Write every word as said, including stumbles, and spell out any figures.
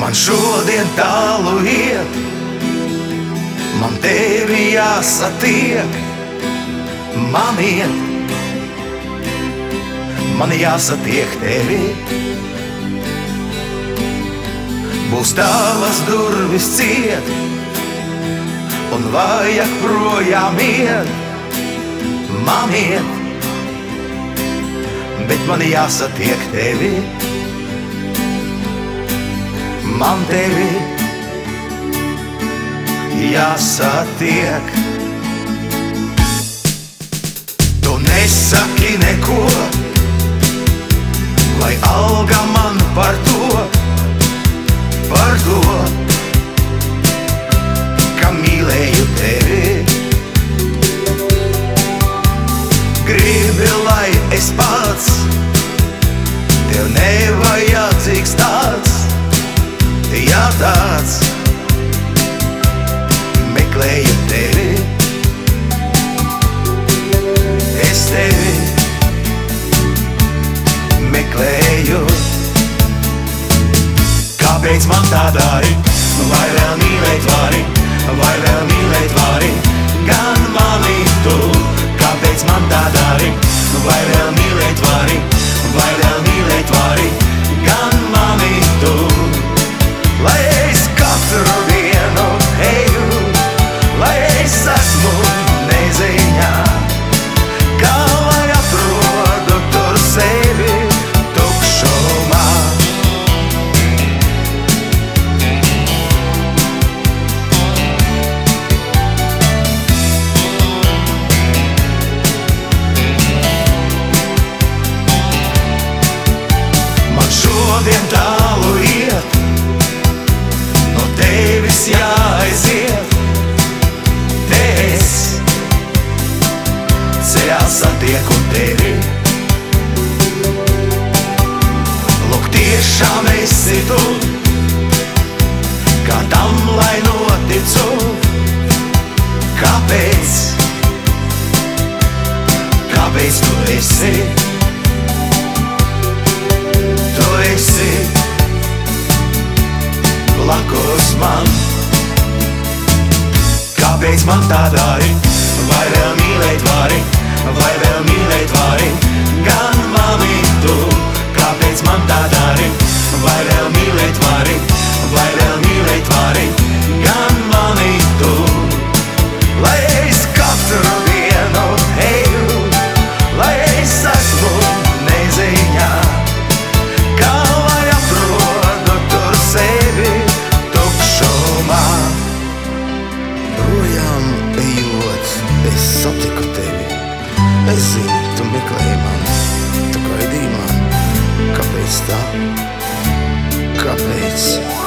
Man šodien tālu iet, man tevi jāsatiek. Man iet, man jāsatiek tevi. Būs tavas durvis ciet, un vajag projām iet. Man iet, bet man jāsatiek tevi. Man tevi jāsatiek. Tu nesaki neko, lai alga man par to, par to, ka mīlēju tevi. Gribi, lai es pats tev nevajadzīgs tāds. Ja tāds meklēju tevi, es tevi meklēju. Kāpēc man tā dari? Vai vēl mīlēt vari? Vai vēl mīlēt vari? Gan mani tu. Kāpēc man tā dari? Vai vēl mīlēt vari? Vai vēl mīlēt vari? Gan mani tu. Lai es katru dienu eju, lai es esmu neziņā, kā lai atrodu tur sevi tukšumā. Man šodien tālu iet, tevis jāaiziet, te es ceļā satieku tevi. Lūk, tiešām esi tu, kā tam lai noticu. Kāpēc, kāpēc tu esi, tu esi blakus man. Kāpēc man tā dari? Vai vēl mīlēt vari? Vai vēl mīlēt vari? Gan mani tu. Kāpēc man tā dari? Vai vēl mīlēt vari? Vai vēl mīlēt vari? Gan mani tu. Lai es katru dienu eju, lai es esmu neziņā, kā lai atrodu tur sevi tukšumā. Projām ejot, es satiku tevi. Es zinu, tu meklēji mani, tu gaidīji mani. Kāpēc tā? Kāpēc?